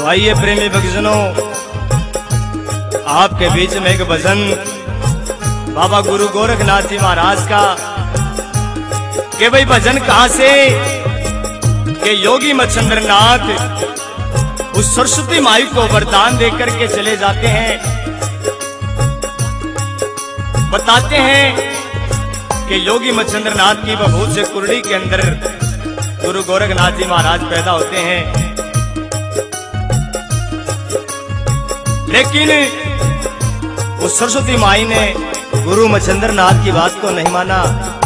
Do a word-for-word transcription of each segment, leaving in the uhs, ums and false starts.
आइए प्रेमी भक्तजनों, आपके बीच में एक भजन बाबा गुरु गोरखनाथ जी महाराज का। के भाई भजन कहां से? के योगी मच्छिंद्र नाथ उस सरस्वती माई को वरदान देकर के चले जाते हैं। बताते हैं कि योगी मच्छिंद्र नाथ की बभूत से कुरड़ी के अंदर गुरु गोरखनाथ जी महाराज पैदा होते हैं। लेकिन उस सरस्वती माई ने गुरु मच्छिंद्र नाथ की बात को नहीं माना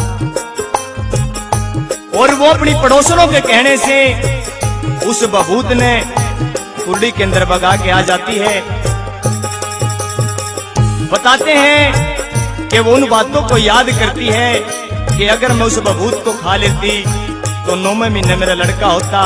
और वो अपनी पड़ोसनों के कहने से उस बभूत ने कुरड़ी के अंदर भगा के आ जाती है। बताते हैं कि वो उन बातों को याद करती है कि अगर मैं उस बभूत को खा लेती तो नौवें महीने मेरा लड़का होता।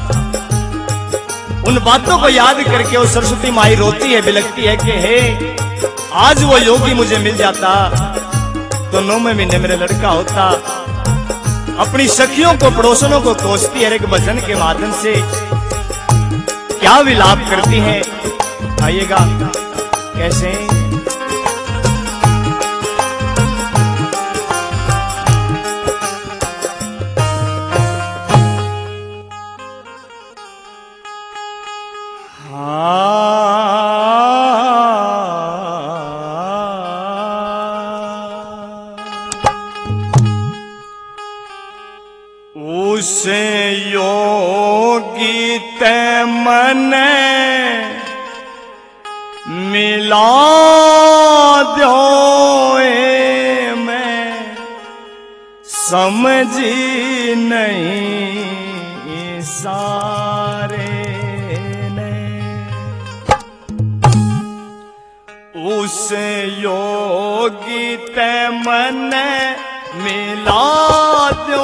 उन बातों को याद करके वो सरस्वती माई रोती है, बिलखती है कि हे आज वो योगी मुझे मिल जाता तो नौवें महीने मेरा लड़का होता। अपनी सखियों को पड़ोसनों को कोसती है, एक भजन के माध्यम से क्या विलाप करती हैं। आइएगा कैसे? उसे योगी ते मन मिला दो मैं समझी नहीं सारे ने। उसे योगी ते मन मिला दो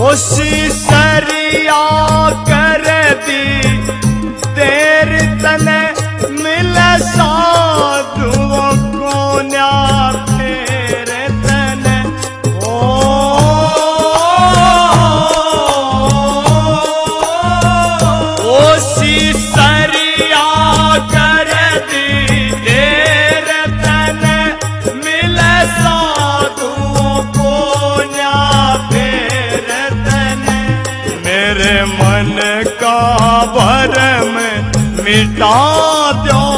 सीसरिया कर दी देर तने मिले साधुओं को न्या फेर तने ओ ओ सीसरिया कर दी देर तने मिले साधुओं को न्या फेर तने मेरे मन का भरम मिटा दो